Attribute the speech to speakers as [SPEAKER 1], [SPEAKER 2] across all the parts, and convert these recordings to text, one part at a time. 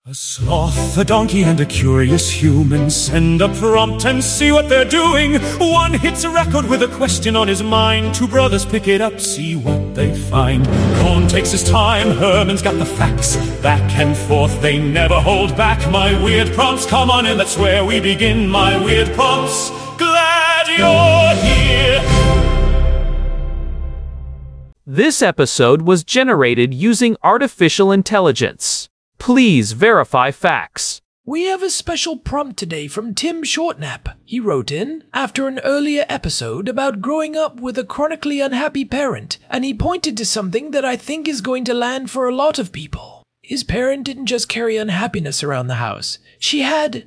[SPEAKER 1] A sloth, a donkey, and a curious human send a prompt and see what they're doing. One hits a record with a question on his mind. Two brothers pick it up, see what they find. Cohn takes his time, Herman's got the facts. Back and forth, they never hold back. My weird prompts, come on in, that's where we begin. My weird prompts, glad you're here.
[SPEAKER 2] This episode was generated using artificial intelligence. Please verify facts.
[SPEAKER 3] We have a special prompt today from Tim Shortnap. He wrote in after an earlier episode about growing up with a chronically unhappy parent, and he pointed to something that I think is going to land for a lot of people. His parent didn't just carry unhappiness around the house. She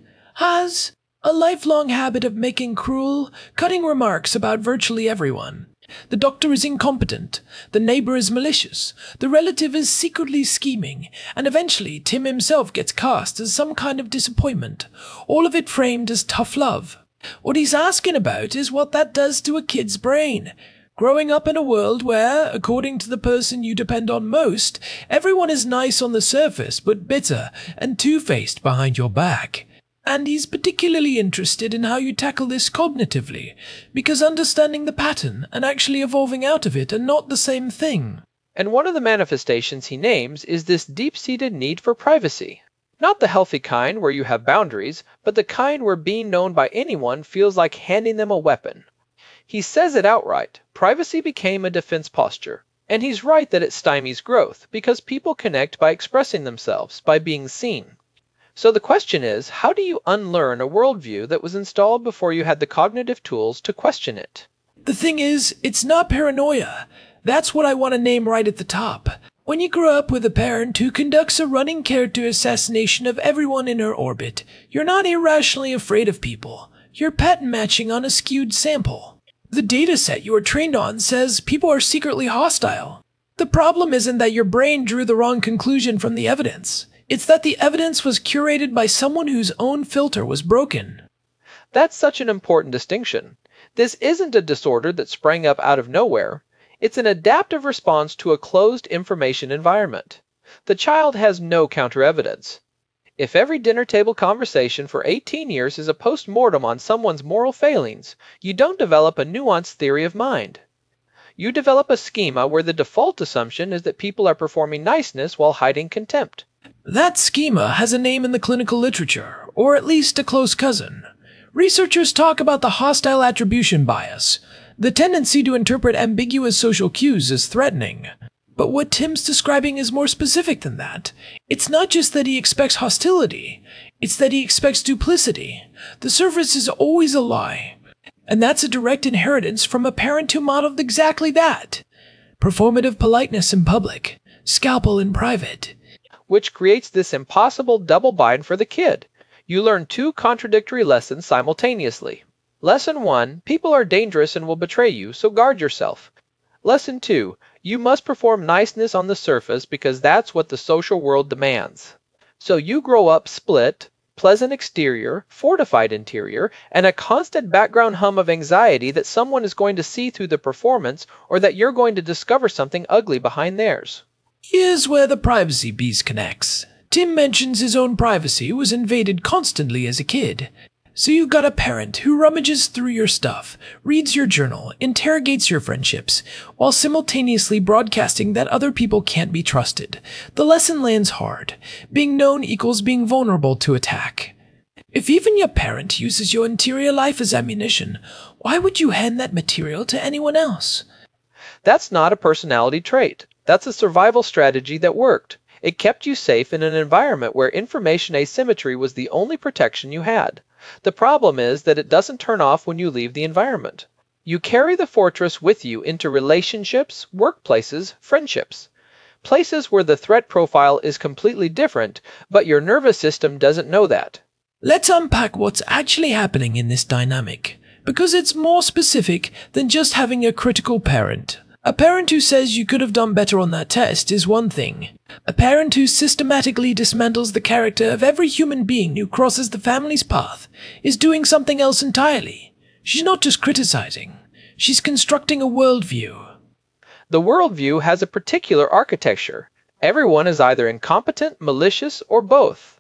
[SPEAKER 3] has a lifelong habit of making cruel, cutting remarks about virtually everyone. The doctor is incompetent, the neighbor is malicious, the relative is secretly scheming, and eventually Tim himself gets cast as some kind of disappointment, all of it framed as tough love. What he's asking about is what that does to a kid's brain. Growing up in a world where, according to the person you depend on most, everyone is nice on the surface but bitter and two-faced behind your back. And he's particularly interested in how you tackle this cognitively, because understanding the pattern and actually evolving out of it are not the same thing.
[SPEAKER 4] And one of the manifestations he names is this deep-seated need for privacy. Not the healthy kind where you have boundaries, but the kind where being known by anyone feels like handing them a weapon. He says it outright. Privacy became a defense posture. And he's right that it stymies growth, because people connect by expressing themselves, by being seen. So the question is, how do you unlearn a worldview that was installed before you had the cognitive tools to question it?
[SPEAKER 3] The thing is, it's not paranoia. That's what I want to name right at the top. When you grow up with a parent who conducts a running character assassination of everyone in her orbit, you're not irrationally afraid of people. You're pattern matching on a skewed sample. The data set you are trained on says people are secretly hostile. The problem isn't that your brain drew the wrong conclusion from the evidence. It's that the evidence was curated by someone whose own filter was broken.
[SPEAKER 4] That's such an important distinction. This isn't a disorder that sprang up out of nowhere. It's an adaptive response to a closed information environment. The child has no counter-evidence. If every dinner table conversation for 18 years is a post-mortem on someone's moral failings, you don't develop a nuanced theory of mind. You develop a schema where the default assumption is that people are performing niceness while hiding contempt.
[SPEAKER 3] That schema has a name in the clinical literature, or at least a close cousin. Researchers talk about the hostile attribution bias, the tendency to interpret ambiguous social cues as threatening. But what Tim's describing is more specific than that. It's not just that he expects hostility, it's that he expects duplicity. The surface is always a lie. And that's a direct inheritance from a parent who modeled exactly that. Performative politeness in public, scalpel in private.
[SPEAKER 4] Which creates this impossible double bind for the kid. You learn two contradictory lessons simultaneously. Lesson 1, people are dangerous and will betray you, so guard yourself. Lesson 2, you must perform niceness on the surface because that's what the social world demands. So you grow up split, pleasant exterior, fortified interior, and a constant background hum of anxiety that someone is going to see through the performance or that you're going to discover something ugly behind theirs.
[SPEAKER 3] Here's where the privacy piece connects. Tim mentions his own privacy was invaded constantly as a kid. So you've got a parent who rummages through your stuff, reads your journal, interrogates your friendships, while simultaneously broadcasting that other people can't be trusted. The lesson lands hard. Being known equals being vulnerable to attack. If even your parent uses your interior life as ammunition, why would you hand that material to anyone else?
[SPEAKER 4] That's not a personality trait. That's a survival strategy that worked. It kept you safe in an environment where information asymmetry was the only protection you had. The problem is that it doesn't turn off when you leave the environment. You carry the fortress with you into relationships, workplaces, friendships. Places where the threat profile is completely different, but your nervous system doesn't know that.
[SPEAKER 3] Let's unpack what's actually happening in this dynamic, because it's more specific than just having a critical parent. A parent who says you could have done better on that test is one thing. A parent who systematically dismantles the character of every human being who crosses the family's path is doing something else entirely. She's not just criticizing. She's constructing a worldview.
[SPEAKER 4] The worldview has a particular architecture. Everyone is either incompetent, malicious, or both.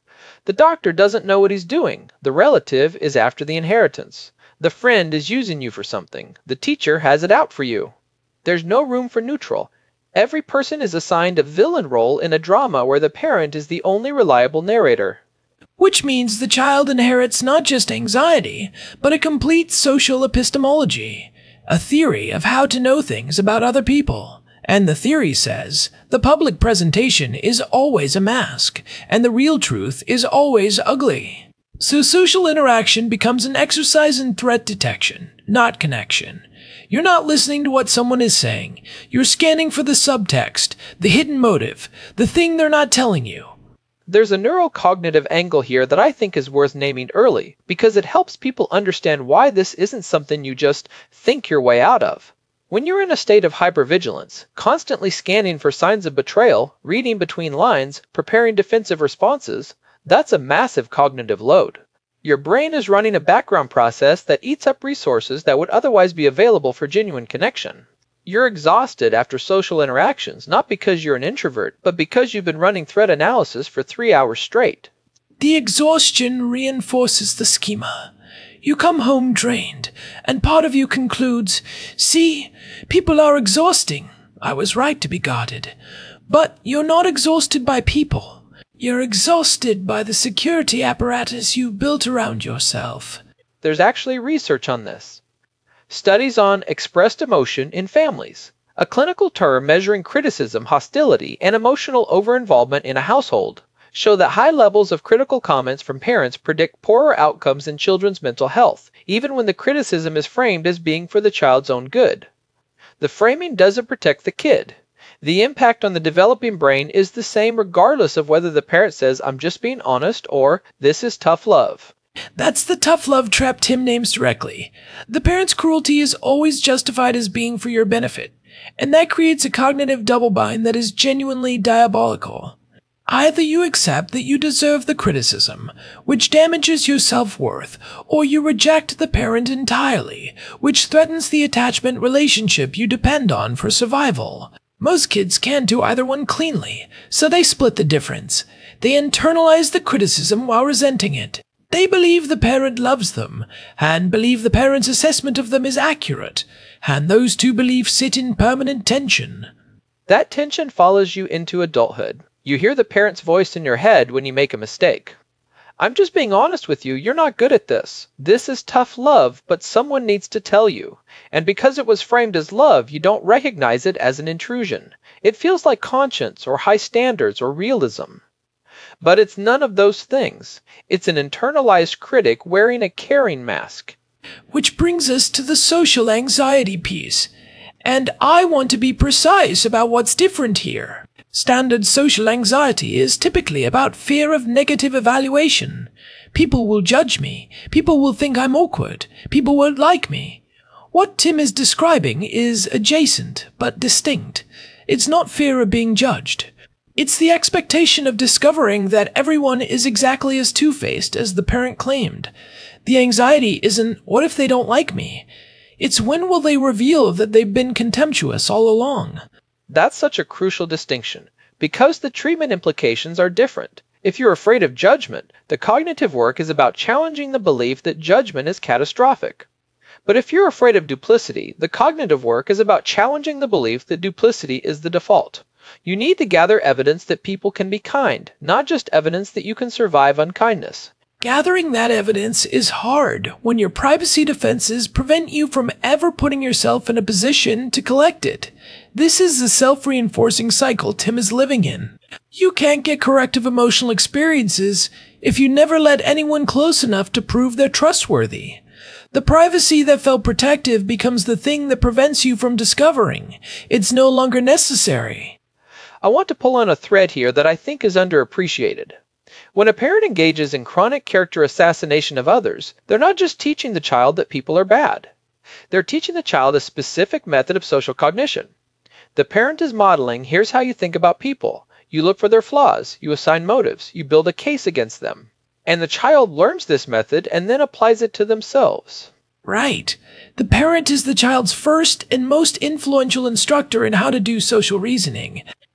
[SPEAKER 4] The doctor doesn't know what he's doing. The relative is after the inheritance. The friend is using you for something. The teacher has it out for you. There's no room for neutral. Every person is assigned a villain role in a drama where the parent is the only reliable narrator.
[SPEAKER 3] Which means the child inherits not just anxiety, but a complete social epistemology, a theory of how to know things about other people. And the theory says the public presentation is always a mask, and the real truth is always ugly. So social interaction becomes an exercise in threat detection, not connection. You're not listening to what someone is saying. You're scanning for the subtext, the hidden motive, the thing they're not telling you.
[SPEAKER 4] There's a neurocognitive angle here that I think is worth naming early, because it helps people understand why this isn't something you just think your way out of. When you're in a state of hypervigilance, constantly scanning for signs of betrayal, reading between lines, preparing defensive responses, that's a massive cognitive load. Your brain is running a background process that eats up resources that would otherwise be available for genuine connection. You're exhausted after social interactions, not because you're an introvert, but because you've been running threat analysis for 3 hours straight.
[SPEAKER 3] The exhaustion reinforces the schema. You come home drained, and part of you concludes, see, people are exhausting. I was right to be guarded. But you're not exhausted by people. You're exhausted by the security apparatus you built around yourself.
[SPEAKER 4] There's actually research on this. Studies on expressed emotion in families, a clinical term measuring criticism, hostility, and emotional over-involvement in a household, show that high levels of critical comments from parents predict poorer outcomes in children's mental health, even when the criticism is framed as being for the child's own good. The framing doesn't protect the kid. The impact on the developing brain is the same regardless of whether the parent says, "I'm just being honest," or "this is tough love."
[SPEAKER 3] That's the tough love trap Tim names directly. The parent's cruelty is always justified as being for your benefit, and that creates a cognitive double-bind that is genuinely diabolical. Either you accept that you deserve the criticism, which damages your self-worth, or you reject the parent entirely, which threatens the attachment relationship you depend on for survival. Most kids can't do either one cleanly, so they split the difference. They internalize the criticism while resenting it. They believe the parent loves them, and believe the parent's assessment of them is accurate, and those two beliefs sit in permanent tension.
[SPEAKER 4] That tension follows you into adulthood. You hear the parent's voice in your head when you make a mistake. "I'm just being honest with you, you're not good at this. This is tough love, but someone needs to tell you. And because it was framed as love, you don't recognize it as an intrusion. It feels like conscience, or high standards, or realism. But it's none of those things. It's an internalized critic wearing a caring mask."
[SPEAKER 3] Which brings us to the social anxiety piece. And I want to be precise about what's different here. Standard social anxiety is typically about fear of negative evaluation. People will judge me. People will think I'm awkward. People won't like me. What Tim is describing is adjacent, but distinct. It's not fear of being judged. It's the expectation of discovering that everyone is exactly as two-faced as the parent claimed. The anxiety isn't, what if they don't like me? It's when will they reveal that they've been contemptuous all along?
[SPEAKER 4] That's such a crucial distinction, because the treatment implications are different. If you're afraid of judgment, the cognitive work is about challenging the belief that judgment is catastrophic. But if you're afraid of duplicity, the cognitive work is about challenging the belief that duplicity is the default. You need to gather evidence that people can be kind, not just evidence that you can survive unkindness.
[SPEAKER 3] Gathering that evidence is hard when your privacy defenses prevent you from ever putting yourself in a position to collect it. This is the self-reinforcing cycle Tim is living in. You can't get corrective emotional experiences if you never let anyone close enough to prove they're trustworthy. The privacy that felt protective becomes the thing that prevents you from discovering. It's no longer necessary.
[SPEAKER 4] I want to pull on a thread here that I think is underappreciated. When a parent engages in chronic character assassination of others, they're not just teaching the child that people are bad. They're teaching the child a specific method of social cognition. The parent is modeling, here's how you think about people. You look for their flaws, you assign motives, you build a case against them. And the child learns this method and then applies it to themselves.
[SPEAKER 3] Right. The parent is the child's first and most influential instructor in how to do social reasoning.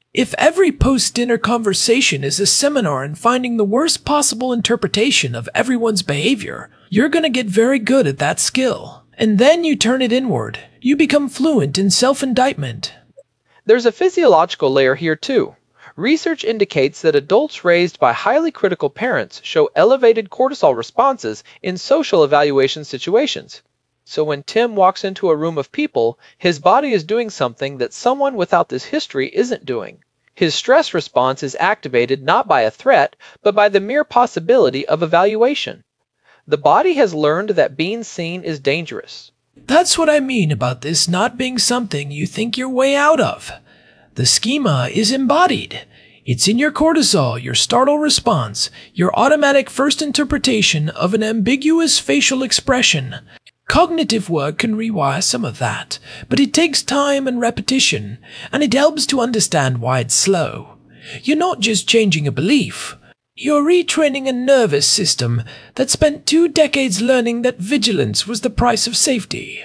[SPEAKER 3] If every post-dinner conversation is a seminar in finding the worst possible interpretation of everyone's behavior, you're going to get very good at that skill. And then you turn it inward. You become fluent in self-indictment.
[SPEAKER 4] There's a physiological layer here too. Research indicates that adults raised by highly critical parents show elevated cortisol responses in social evaluation situations. So when Tim walks into a room of people, his body is doing something that someone without this history isn't doing. His stress response is activated not by a threat, but by the mere possibility of evaluation. The body has learned that being seen is dangerous.
[SPEAKER 3] That's what I mean about this not being something you think your way out of. The schema is embodied. It's in your cortisol, your startle response, your automatic first interpretation of an ambiguous facial expression. Cognitive work can rewire some of that, but it takes time and repetition, and it helps to understand why it's slow. You're not just changing a belief. You're retraining a nervous system that spent 2 decades learning that vigilance was the price of safety.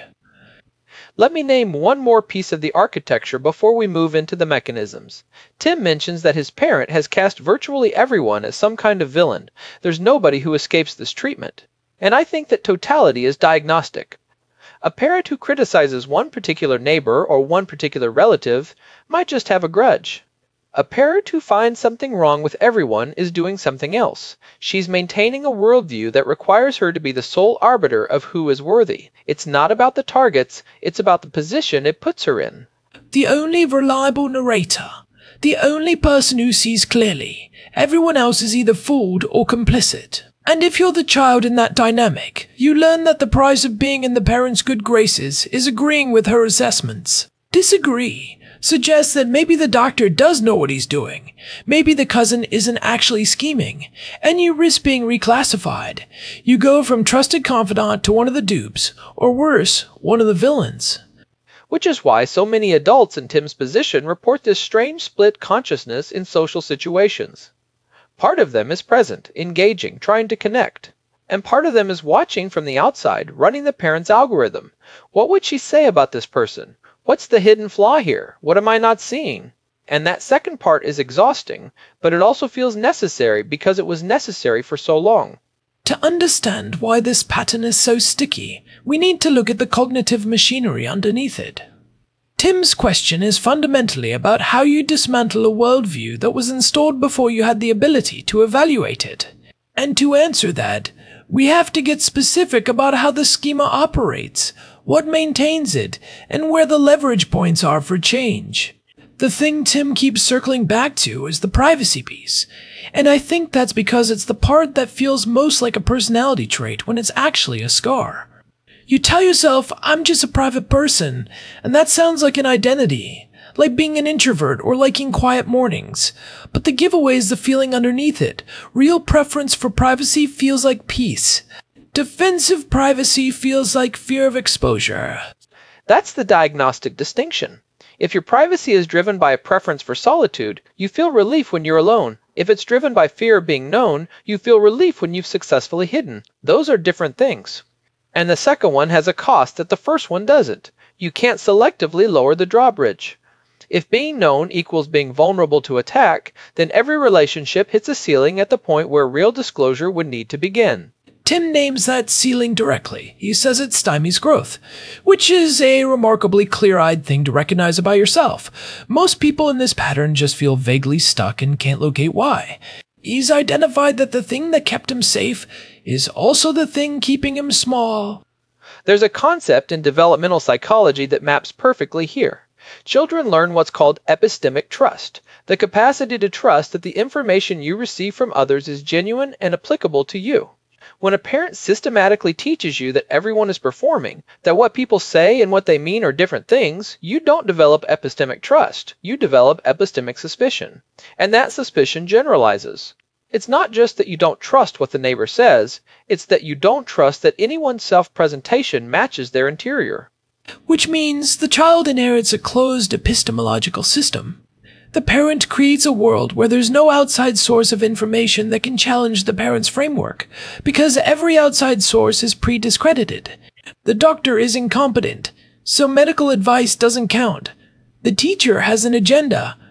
[SPEAKER 4] Let me name one more piece of the architecture before we move into the mechanisms. Tim mentions that his parent has cast virtually everyone as some kind of villain. There's nobody who escapes this treatment. And I think that totality is diagnostic. A parent who criticizes one particular neighbor or one particular relative might just have a grudge. A parent who finds something wrong with everyone is doing something else. She's maintaining a worldview that requires her to be the sole arbiter of who is worthy. It's not about the targets, it's about the position it puts her in.
[SPEAKER 3] The only reliable narrator. The only person who sees clearly. Everyone else is either fooled or complicit. And if you're the child in that dynamic, you learn that the price of being in the parent's good graces is agreeing with her assessments. Disagree. Suggest that maybe the doctor does know what he's doing. Maybe the cousin isn't actually scheming. And you risk being reclassified. You go from trusted confidant to one of the dupes, or worse, one of the villains.
[SPEAKER 4] Which is why so many adults in Tim's position report this strange split consciousness in social situations. Part of them is present, engaging, trying to connect. And part of them is watching from the outside, running the parent's algorithm. What would she say about this person? What's the hidden flaw here? What am I not seeing? And that second part is exhausting, but it also feels necessary because it was necessary for so long.
[SPEAKER 3] To understand why this pattern is so sticky, we need to look at the cognitive machinery underneath it. Tim's question is fundamentally about how you dismantle a worldview that was installed before you had the ability to evaluate it. And to answer that, we have to get specific about how the schema operates, what maintains it, and where the leverage points are for change. The thing Tim keeps circling back to is the privacy piece, and I think that's because it's the part that feels most like a personality trait when it's actually a scar. You tell yourself, I'm just a private person, and that sounds like an identity, like being an introvert or liking quiet mornings. But the giveaway is the feeling underneath it. Real preference for privacy feels like peace. Defensive privacy feels like fear of exposure.
[SPEAKER 4] That's the diagnostic distinction. If your privacy is driven by a preference for solitude, you feel relief when you're alone. If it's driven by fear of being known, you feel relief when you've successfully hidden. Those are different things. And the second one has a cost that the first one doesn't. You can't selectively lower the drawbridge. If being known equals being vulnerable to attack, then every relationship hits a ceiling at the point where real disclosure would need to begin.
[SPEAKER 3] Tim names that ceiling directly. He says it stymies growth, which is a remarkably clear-eyed thing to recognize about yourself. Most people in this pattern just feel vaguely stuck and can't locate why. He's identified that the thing that kept him safe is also the thing keeping him small.
[SPEAKER 4] There's a concept in developmental psychology that maps perfectly here. Children learn what's called epistemic trust, the capacity to trust that the information you receive from others is genuine and applicable to you. When a parent systematically teaches you that everyone is performing, that what people say and what they mean are different things, you don't develop epistemic trust, you develop epistemic suspicion. And that suspicion generalizes. It's not just that you don't trust what the neighbor says, it's that you don't trust that anyone's self-presentation matches their interior.
[SPEAKER 3] Which means the child inherits a closed epistemological system. The parent creates a world where there's no outside source of information that can challenge the parent's framework, because every outside source is pre-discredited. The doctor is incompetent, so medical advice doesn't count. The teacher has an agenda,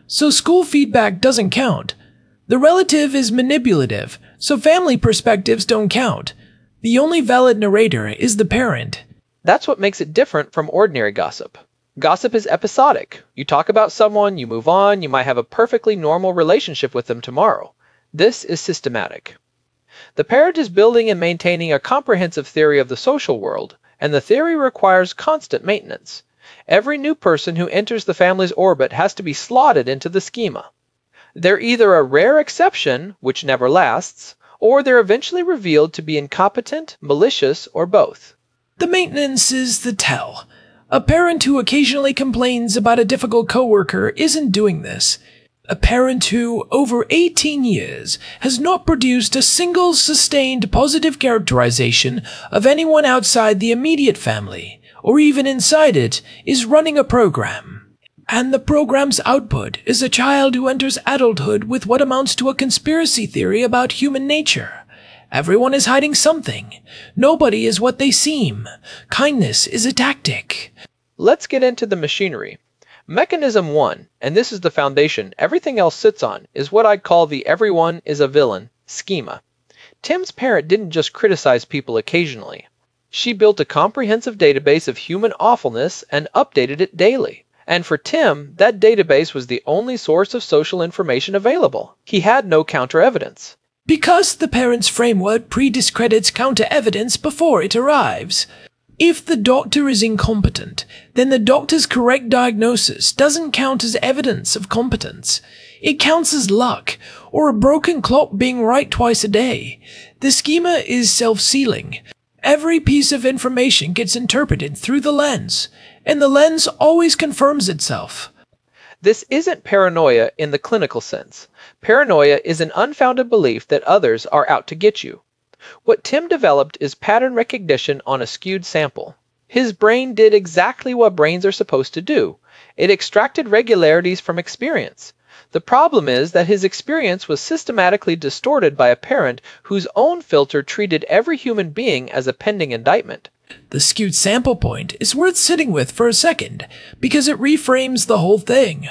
[SPEAKER 3] so school feedback doesn't count. The relative is manipulative, so family perspectives don't count. The only valid narrator is the parent.
[SPEAKER 4] That's what makes it different from ordinary gossip. Gossip is episodic. You talk about someone, you move on, you might have a perfectly normal relationship with them tomorrow. This is systematic. The parent is building and maintaining a comprehensive theory of the social world, and the theory requires constant maintenance. Every new person who enters the family's orbit has to be slotted into the schema. They're either a rare exception, which never lasts, or they're eventually revealed to be incompetent, malicious, or both.
[SPEAKER 3] The maintenance is the tell. A parent who occasionally complains about a difficult coworker isn't doing this. A parent who, over 18 years, has not produced a single sustained positive characterization of anyone outside the immediate family, or even inside it, is running a program. And the program's output is a child who enters adulthood with what amounts to a conspiracy theory about human nature. Everyone is hiding something. Nobody is what they seem. Kindness is a tactic.
[SPEAKER 4] Let's get into the machinery. Mechanism 1, and this is the foundation everything else sits on, is what I call the everyone is a villain schema. Tim's parent didn't just criticize people occasionally. She built a comprehensive database of human awfulness and updated it daily. And for Tim, that database was the only source of social information available. He had no counter-evidence.
[SPEAKER 3] Because the parent's framework prediscredits counter-evidence before it arrives. If the doctor is incompetent, then the doctor's correct diagnosis doesn't count as evidence of competence. It counts as luck, or a broken clock being right twice a day. The schema is self-sealing. Every piece of information gets interpreted through the lens, and the lens always confirms itself.
[SPEAKER 4] This isn't paranoia in the clinical sense. Paranoia is an unfounded belief that others are out to get you. What Tim developed is pattern recognition on a skewed sample. His brain did exactly what brains are supposed to do. It extracted regularities from experience. The problem is that his experience was systematically distorted by a parent whose own filter treated every human being as a pending indictment.
[SPEAKER 3] The skewed sample point is worth sitting with for a second, because it reframes the whole thing.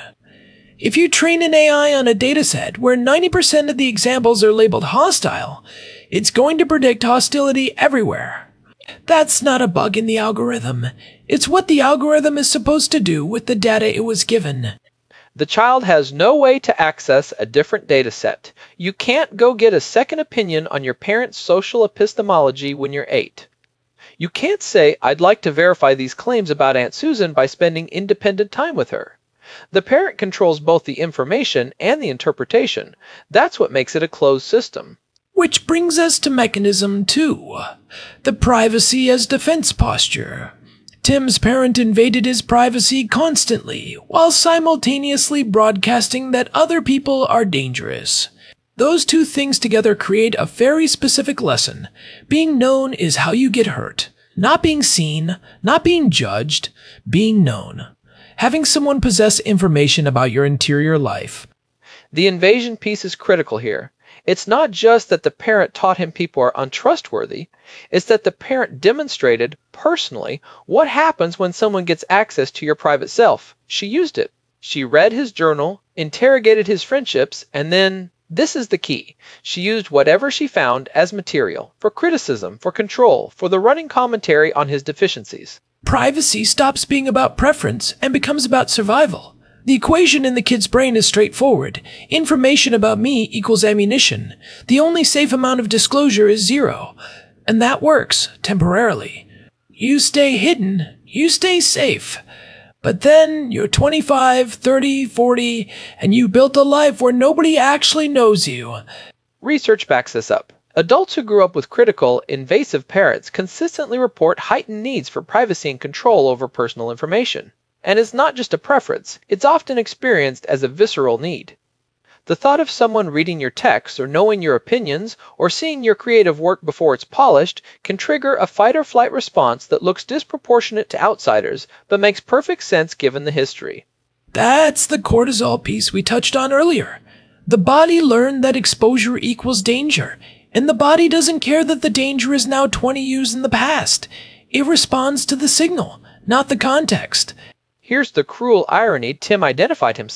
[SPEAKER 3] If you train an AI on a dataset where 90% of the examples are labeled hostile, it's going to predict hostility everywhere. That's not a bug in the algorithm. It's what the algorithm is supposed to do with the data it was given.
[SPEAKER 4] The child has no way to access a different data set. You can't go get a second opinion on your parent's social epistemology when you're 8. You can't say, I'd like to verify these claims about Aunt Susan by spending independent time with her. The parent controls both the information and the interpretation. That's what makes it a closed system.
[SPEAKER 3] Which brings us to mechanism 2, the privacy as defense posture. Tim's parent invaded his privacy constantly, while simultaneously broadcasting that other people are dangerous. Those two things together create a very specific lesson. Being known is how you get hurt. Not being seen, not being judged, being known. Having someone possess information about your interior life.
[SPEAKER 4] The invasion piece is critical here. It's not just that the parent taught him people are untrustworthy, it's that the parent demonstrated, personally, what happens when someone gets access to your private self. She used it. She read his journal, interrogated his friendships, and then, this is the key, she used whatever she found as material, for criticism, for control, for the running commentary on his deficiencies.
[SPEAKER 3] Privacy stops being about preference and becomes about survival. The equation in the kid's brain is straightforward. Information about me equals ammunition. The only safe amount of disclosure is 0. And that works, temporarily. You stay hidden, you stay safe. But then you're 25, 30, 40, and you built a life where nobody actually knows you.
[SPEAKER 4] Research backs this up. Adults who grew up with critical, invasive parents consistently report heightened needs for privacy and control over personal information. And it's not just a preference, it's often experienced as a visceral need. The thought of someone reading your texts or knowing your opinions or seeing your creative work before it's polished can trigger a fight-or-flight response that looks disproportionate to outsiders but makes perfect sense given the history.
[SPEAKER 3] That's the cortisol piece we touched on earlier. The body learned that exposure equals danger, and the body doesn't care that the danger is now 20 years in the past. It responds to the signal, not the context.
[SPEAKER 4] Here's the cruel irony Tim identified himself.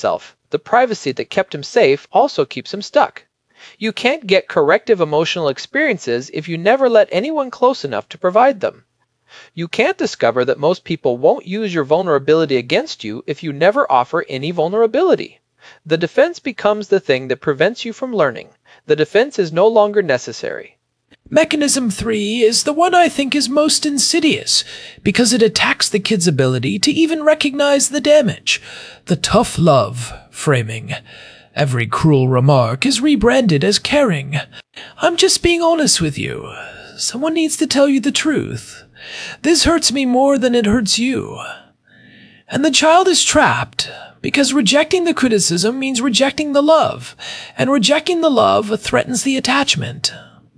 [SPEAKER 4] The privacy that kept him safe also keeps him stuck. You can't get corrective emotional experiences if you never let anyone close enough to provide them. You can't discover that most people won't use your vulnerability against you if you never offer any vulnerability. The defense becomes the thing that prevents you from learning. The defense is no longer necessary.
[SPEAKER 3] Mechanism 3 is the one I think is most insidious, because it attacks the kid's ability to even recognize the damage. The tough love framing. Every cruel remark is rebranded as caring. I'm just being honest with you. Someone needs to tell you the truth. This hurts me more than it hurts you. And the child is trapped, because rejecting the criticism means rejecting the love, and rejecting the love threatens the attachment.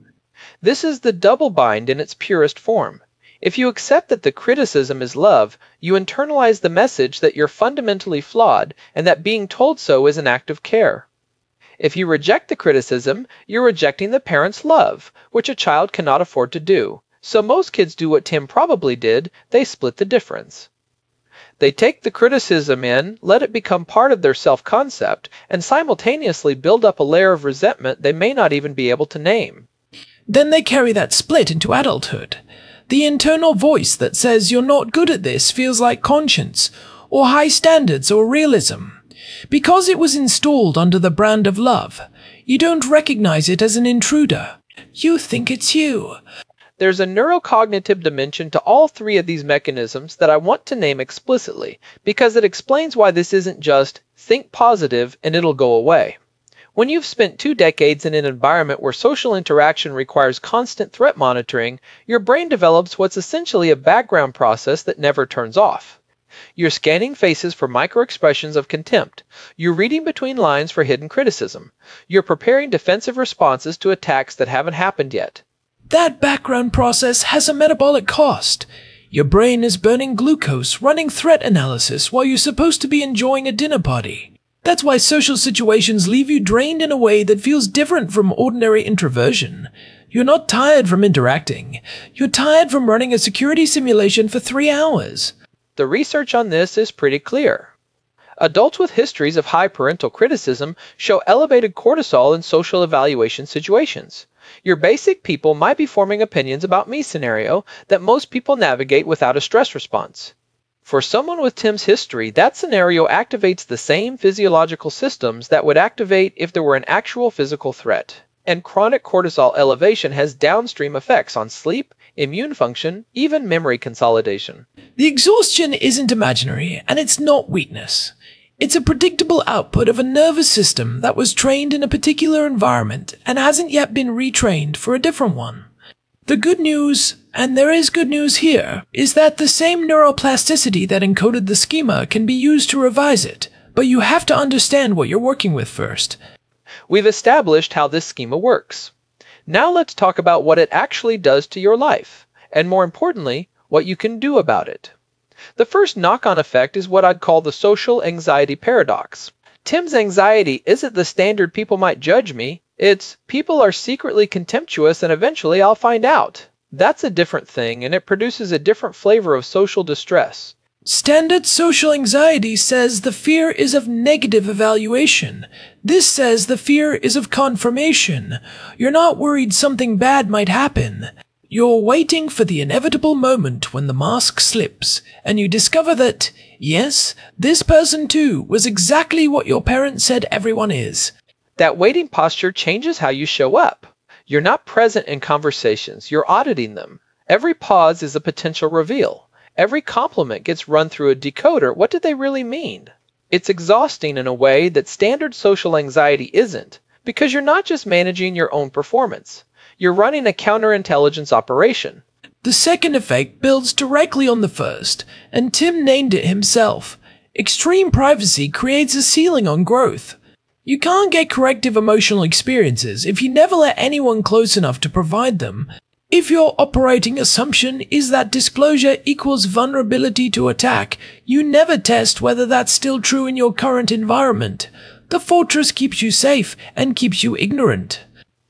[SPEAKER 4] This is the double bind in its purest form. If you accept that the criticism is love, you internalize the message that you're fundamentally flawed and that being told so is an act of care. If you reject the criticism, you're rejecting the parent's love, which a child cannot afford to do. So most kids do what Tim probably did, they split the difference. They take the criticism in, let it become part of their self-concept, and simultaneously build up a layer of resentment they may not even be able to name.
[SPEAKER 3] Then they carry that split into adulthood. The internal voice that says you're not good at this feels like conscience, or high standards or realism. Because it was installed under the brand of love, you don't recognize it as an intruder. You think it's you.
[SPEAKER 4] There's a neurocognitive dimension to all three of these mechanisms that I want to name explicitly, because it explains why this isn't just think positive and it'll go away. When you've spent 2 decades in an environment where social interaction requires constant threat monitoring, your brain develops what's essentially a background process that never turns off. You're scanning faces for microexpressions of contempt. You're reading between lines for hidden criticism. You're preparing defensive responses to attacks that haven't happened yet.
[SPEAKER 3] That background process has a metabolic cost. Your brain is burning glucose, running threat analysis while you're supposed to be enjoying a dinner party. That's why social situations leave you drained in a way that feels different from ordinary introversion. You're not tired from interacting. You're tired from running a security simulation for 3 hours.
[SPEAKER 4] The research on this is pretty clear. Adults with histories of high parental criticism show elevated cortisol in social evaluation situations. Your basic people might be forming opinions about me scenario that most people navigate without a stress response. For someone with Tim's history, that scenario activates the same physiological systems that would activate if there were an actual physical threat. And chronic cortisol elevation has downstream effects on sleep, immune function, even memory consolidation.
[SPEAKER 3] The exhaustion isn't imaginary, and it's not weakness. It's a predictable output of a nervous system that was trained in a particular environment and hasn't yet been retrained for a different one. The good news, and there is good news here, is that the same neuroplasticity that encoded the schema can be used to revise it, but you have to understand what you're working with first.
[SPEAKER 4] We've established how this schema works. Now let's talk about what it actually does to your life, and more importantly, what you can do about it. The first knock-on effect is what I'd call the social anxiety paradox. Tim's anxiety isn't the standard people might judge me. It's people are secretly contemptuous and eventually I'll find out. That's a different thing, and it produces a different flavor of social distress.
[SPEAKER 3] Standard social anxiety says the fear is of negative evaluation. This says the fear is of confirmation. You're not worried something bad might happen. You're waiting for the inevitable moment when the mask slips, and you discover that, yes, this person too was exactly what your parents said everyone is.
[SPEAKER 4] That waiting posture changes how you show up. You're not present in conversations, you're auditing them. Every pause is a potential reveal. Every compliment gets run through a decoder. What did they really mean? It's exhausting in a way that standard social anxiety isn't, because you're not just managing your own performance. You're running a counterintelligence operation.
[SPEAKER 3] The second effect builds directly on the first, and Tim named it himself. Extreme privacy creates a ceiling on growth. You can't get corrective emotional experiences if you never let anyone close enough to provide them. If your operating assumption is that disclosure equals vulnerability to attack, you never test whether that's still true in your current environment. The fortress keeps you safe and keeps you ignorant.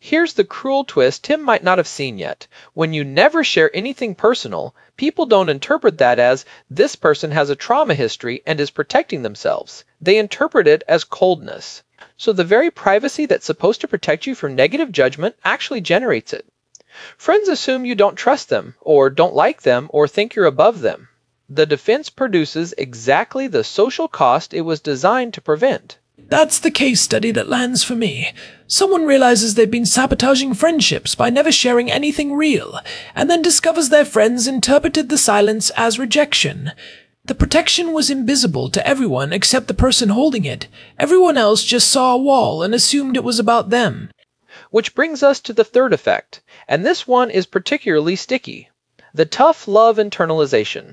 [SPEAKER 4] Here's the cruel twist Tim might not have seen yet. When you never share anything personal, people don't interpret that as this person has a trauma history and is protecting themselves. They interpret it as coldness. So the very privacy that's supposed to protect you from negative judgment actually generates it. Friends assume you don't trust them, or don't like them, or think you're above them. The defense produces exactly the social cost it was designed to prevent.
[SPEAKER 3] That's the case study that lands for me. Someone realizes they've been sabotaging friendships by never sharing anything real, and then discovers their friends interpreted the silence as rejection. The protection was invisible to everyone except the person holding it. Everyone else just saw a wall and assumed it was about them.
[SPEAKER 4] Which brings us to the third effect, and this one is particularly sticky. The tough love internalization.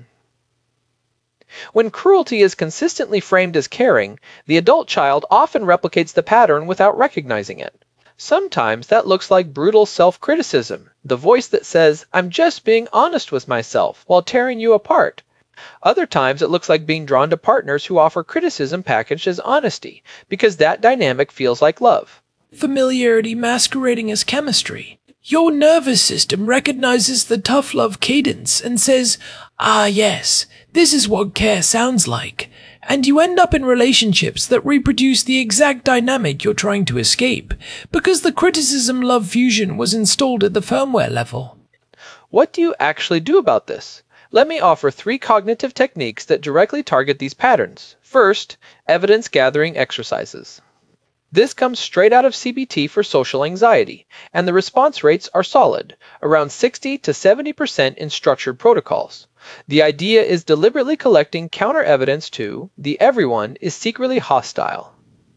[SPEAKER 4] When cruelty is consistently framed as caring, the adult child often replicates the pattern without recognizing it. Sometimes that looks like brutal self-criticism, the voice that says, "I'm just being honest with myself," while tearing you apart. Other times it looks like being drawn to partners who offer criticism packaged as honesty, because that dynamic feels like love.
[SPEAKER 3] Familiarity masquerading as chemistry. Your nervous system recognizes the tough love cadence and says, "Ah yes, this is what care sounds like." And you end up in relationships that reproduce the exact dynamic you're trying to escape, because the criticism-love fusion was installed at the firmware level.
[SPEAKER 4] What do you actually do about this? Let me offer 3 cognitive techniques that directly target these patterns. First, evidence gathering exercises. This comes straight out of CBT for social anxiety, and the response rates are solid, around 60 to 70% in structured protocols. The idea is deliberately collecting counter-evidence to the everyone is secretly hostile.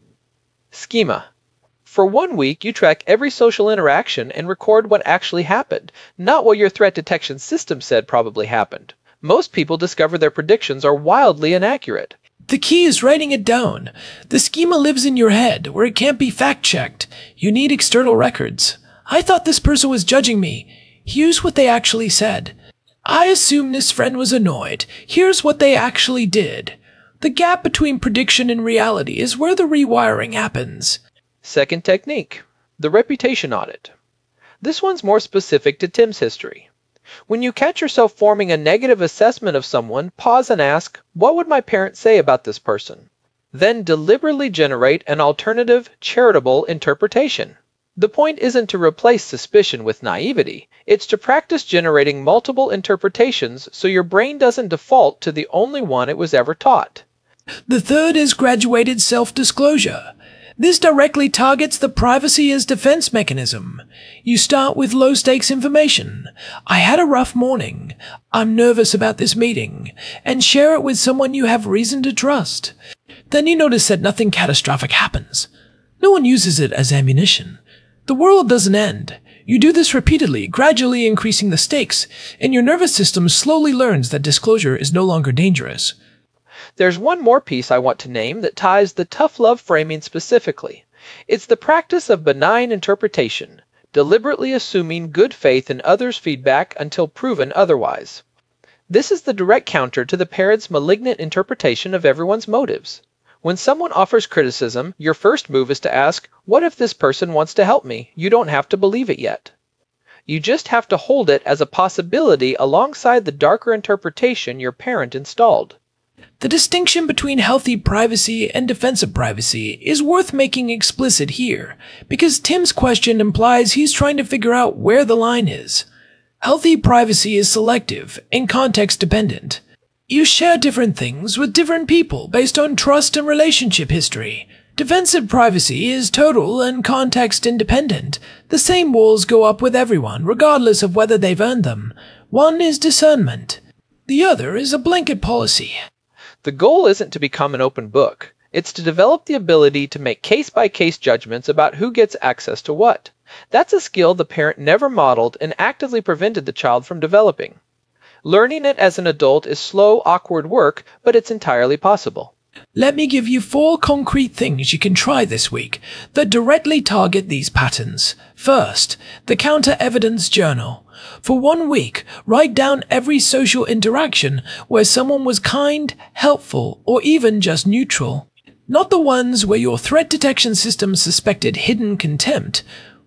[SPEAKER 4] Schema. For 1 week, you track every social interaction and record what actually happened, not what your threat detection system said probably happened. Most people discover their predictions are wildly inaccurate.
[SPEAKER 3] The key is writing it down. The schema lives in your head, where it can't be fact-checked. You need external records. I thought this person was judging me. Here's what they actually said. I assume this friend was annoyed. Here's what they actually did. The gap between prediction and reality is where the rewiring happens.
[SPEAKER 4] Second technique, the reputation audit. This one's more specific to Tim's history. When you catch yourself forming a negative assessment of someone, pause and ask, what would my parents say about this person? Then deliberately generate an alternative, charitable interpretation. The point isn't to replace suspicion with naivety. It's to practice generating multiple interpretations so your brain doesn't default to the only one it was ever taught.
[SPEAKER 3] The third is graduated self-disclosure. This directly targets the privacy as defense mechanism. You start with low-stakes information. I had a rough morning. I'm nervous about this meeting. And share it with someone you have reason to trust. Then you notice that nothing catastrophic happens. No one uses it as ammunition. The world doesn't end. You do this repeatedly, gradually increasing the stakes, and your nervous system slowly learns that disclosure is no longer dangerous.
[SPEAKER 4] There's one more piece I want to name that ties the tough love framing specifically. It's the practice of benign interpretation, deliberately assuming good faith in others' feedback until proven otherwise. This is the direct counter to the parent's malignant interpretation of everyone's motives. When someone offers criticism, your first move is to ask, what if this person wants to help me? You don't have to believe it yet. You just have to hold it as a possibility alongside the darker interpretation your parent installed.
[SPEAKER 3] The distinction between healthy privacy and defensive privacy is worth making explicit here, because Tim's question implies he's trying to figure out where the line is. Healthy privacy is selective and context-dependent. You share different things with different people based on trust and relationship history. Defensive privacy is total and context-independent. The same walls go up with everyone, regardless of whether they've earned them. One is discernment. The other is a blanket policy.
[SPEAKER 4] The goal isn't to become an open book. It's to develop the ability to make case-by-case judgments about who gets access to what. That's a skill the parent never modeled and actively prevented the child from developing. Learning it as an adult is slow, awkward work, but it's entirely possible.
[SPEAKER 3] Let me give you 4 concrete things you can try this week that directly target these patterns. First, the counter-evidence journal. For 1 week, write down every social interaction where someone was kind, helpful, or even just neutral. Not the ones where your threat detection system suspected hidden contempt.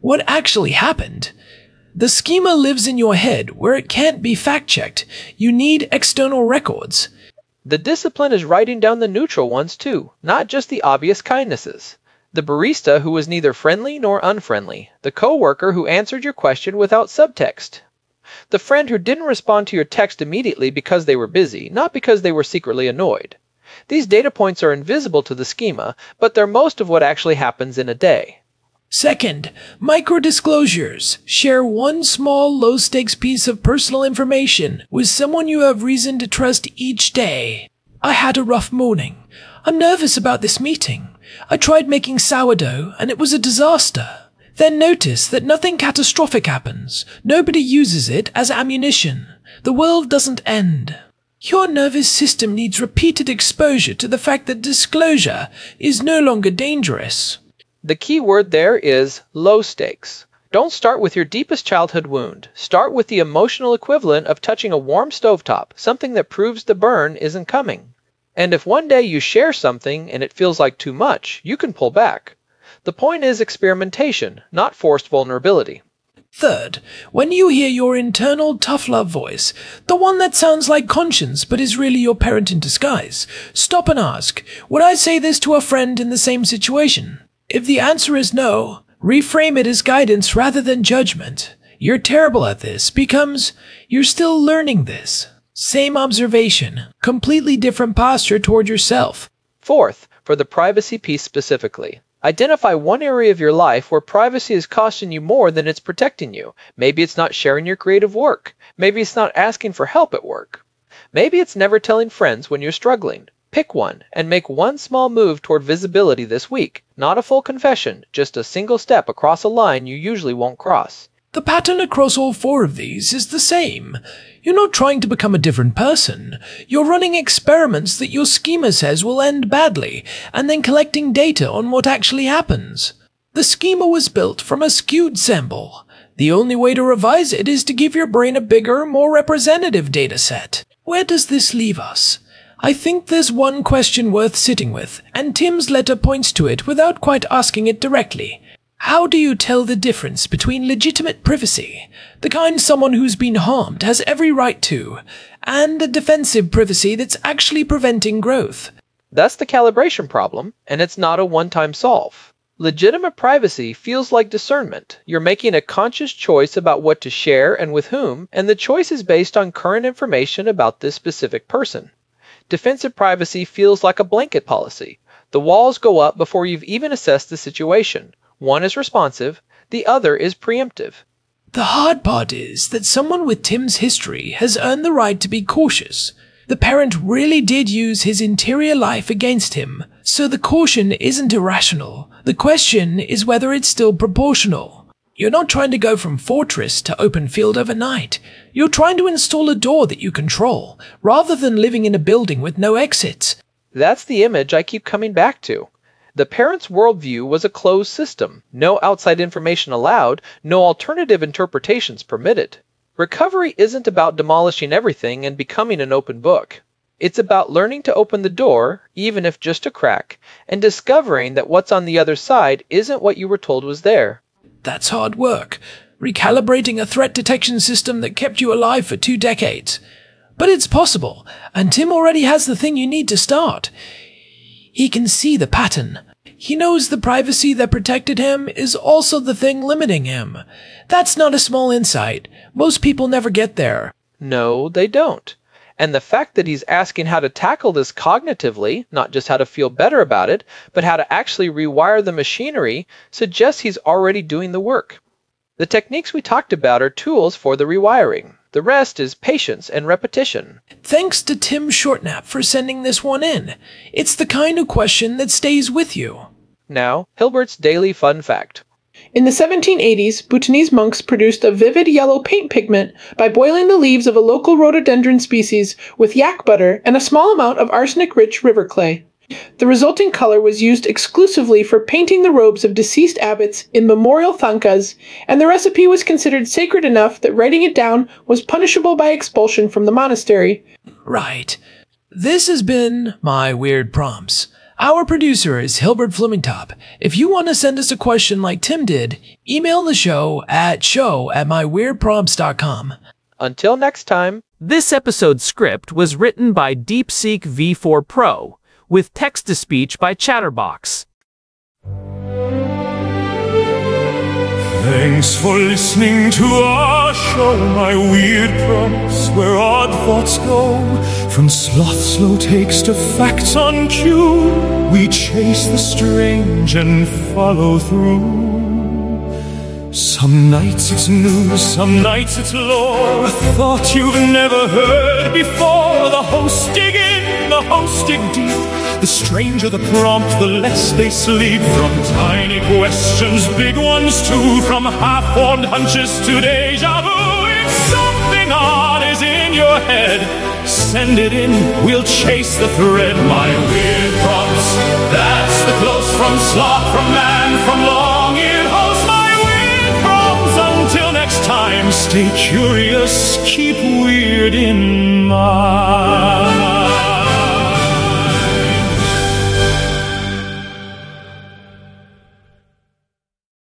[SPEAKER 3] what actually happened. The schema lives in your head where it can't be fact-checked. You need external records.
[SPEAKER 4] The discipline is writing down the neutral ones too, not just the obvious kindnesses. The barista who was neither friendly nor unfriendly. The coworker who answered your question without subtext. The friend who didn't respond to your text immediately because they were busy, not because they were secretly annoyed. These data points are invisible to the schema, but they're most of what actually happens in a day.
[SPEAKER 3] Second, micro-disclosures. Share one small, low-stakes piece of personal information with someone you have reason to trust each day. I had a rough morning. I'm nervous about this meeting. I tried making sourdough, and it was a disaster. Then notice that nothing catastrophic happens. Nobody uses it as ammunition. The world doesn't end. Your nervous system needs repeated exposure to the fact that disclosure is no longer dangerous.
[SPEAKER 4] The key word there is low stakes. Don't start with your deepest childhood wound. Start with the emotional equivalent of touching a warm stovetop, something that proves the burn isn't coming. And if one day you share something and it feels like too much, you can pull back. The point is experimentation, not forced vulnerability.
[SPEAKER 3] Third, when you hear your internal tough love voice, the one that sounds like conscience but is really your parent in disguise, stop and ask, would I say this to a friend in the same situation? If the answer is no, reframe it as guidance rather than judgment. You're terrible at this becomes, you're still learning this. Same observation, completely different posture toward yourself.
[SPEAKER 4] Fourth, for the privacy piece specifically. Identify one area of your life where privacy is costing you more than it's protecting you. Maybe it's not sharing your creative work. Maybe it's not asking for help at work. Maybe it's never telling friends when you're struggling. Pick one and make one small move toward visibility this week. Not a full confession, just a single step across a line you usually won't cross.
[SPEAKER 3] The pattern across all four of these is the same. You're not trying to become a different person. You're running experiments that your schema says will end badly, and then collecting data on what actually happens. The schema was built from a skewed sample. The only way to revise it is to give your brain a bigger, more representative data set. Where does this leave us? I think there's one question worth sitting with, and Tim's letter points to it without quite asking it directly. How do you tell the difference between legitimate privacy, the kind someone who's been harmed has every right to, and a defensive privacy that's actually preventing growth?
[SPEAKER 4] That's the calibration problem, and it's not a one-time solve. Legitimate privacy feels like discernment. You're making a conscious choice about what to share and with whom, and the choice is based on current information about this specific person. Defensive privacy feels like a blanket policy. The walls go up before you've even assessed the situation. One is responsive, the other is preemptive.
[SPEAKER 3] The hard part is that someone with Tim's history has earned the right to be cautious. The parent really did use his interior life against him, so the caution isn't irrational. The question is whether it's still proportional. You're not trying to go from fortress to open field overnight. You're trying to install a door that you control, rather than living in a building with no exits.
[SPEAKER 4] That's the image I keep coming back to. The parent's worldview was a closed system. No outside information allowed, no alternative interpretations permitted. Recovery isn't about demolishing everything and becoming an open book. It's about learning to open the door, even if just a crack, and discovering that what's on the other side isn't what you were told was there.
[SPEAKER 3] That's hard work, recalibrating a threat detection system that kept you alive for 2 decades. But it's possible, and Tim already has the thing you need to start. He can see the pattern. He knows the privacy that protected him is also the thing limiting him. That's not a small insight. Most people never get there.
[SPEAKER 4] No, they don't. And the fact that he's asking how to tackle this cognitively, not just how to feel better about it, but how to actually rewire the machinery, suggests he's already doing the work. The techniques we talked about are tools for the rewiring. The rest is patience and repetition.
[SPEAKER 3] Thanks to Tim Shortnap for sending this one in. It's the kind of question that stays with you.
[SPEAKER 4] Now, Hilbert's Daily Fun Fact.
[SPEAKER 5] In the 1780s, Bhutanese monks produced a vivid yellow paint pigment by boiling the leaves of a local rhododendron species with yak butter and a small amount of arsenic-rich river clay. The resulting color was used exclusively for painting the robes of deceased abbots in memorial thangkas, and the recipe was considered sacred enough that writing it down was punishable by expulsion from the monastery.
[SPEAKER 3] Right. This has been my Weird Prompts. Our producer is Hilbert Flemingtop. If you want to send us a question like Tim did, email the show at show@myweirdprompts.com.
[SPEAKER 4] Until next time.
[SPEAKER 2] This episode's script was written by DeepSeek V4 Pro, with text-to-speech by Chatterbox.
[SPEAKER 1] Thanks for listening to our show, My Weird Prompts, where odd thoughts go. From sloth slow takes to facts on cue, we chase the strange and follow through. Some nights it's news, some nights it's lore, a thought you've never heard before. The hosts dig in, the hosts dig deep. The stranger the prompt, the less they sleep. From tiny questions, big ones too, from half-formed hunches to deja vu. If something odd is in your head, send it in, we'll chase the thread. My Weird Prompts, that's the close from sloth, from man, from long-eared host. My Weird Prompts, until next time, stay curious, keep weird in mind.